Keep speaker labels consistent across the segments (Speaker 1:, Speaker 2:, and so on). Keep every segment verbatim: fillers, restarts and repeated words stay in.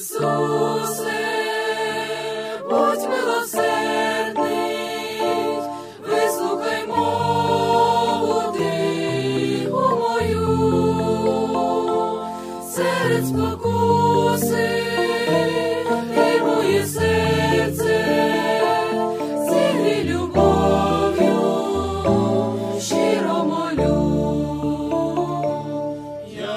Speaker 1: Ісусе, будь милосердний, вислухай молитву мою, серед спокуси і моє серце зігрій любов'ю, щиро молю. Я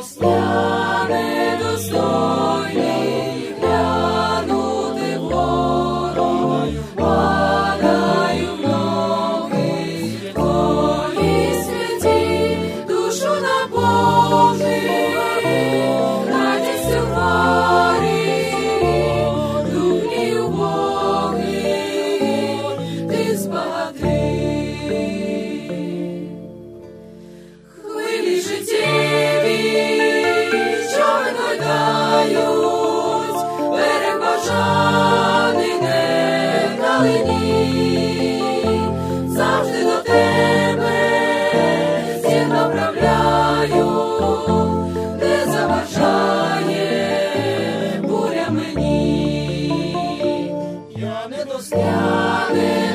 Speaker 1: недостойний глянути вгору, падаю в ноги твої святі, душу наповни радістю хвалі, дух мій убогий, ти збагати. Хвилі життєві, що вигойдають, берег бажаний не вдалині, завжди до тебе зір направляю, не заважає буря мені. Я недостойний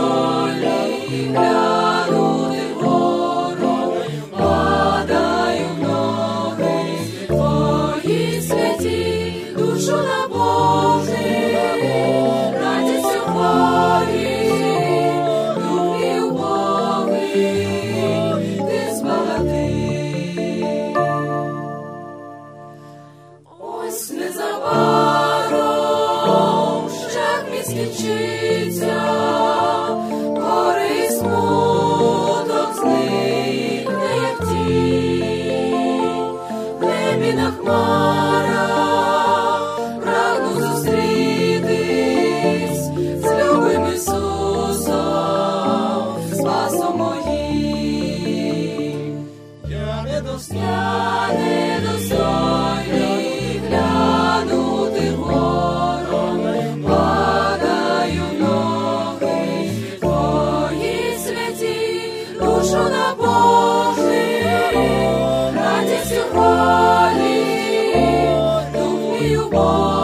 Speaker 1: глянути вгору, падаю в ноги твої святі, душу наповни радістю хвалі, дух мій убогий, ти збагати. Ось незабаром шлях мій скінчиться, горе і смуток зникне, як тінь. В небі на хмарах прагну зустрітись з любим Ісусом, спасом моїм. Я недостойний глянути вгору, падаю в ноги твої святі, душу наповни радістю хвалі, дух мій убогий.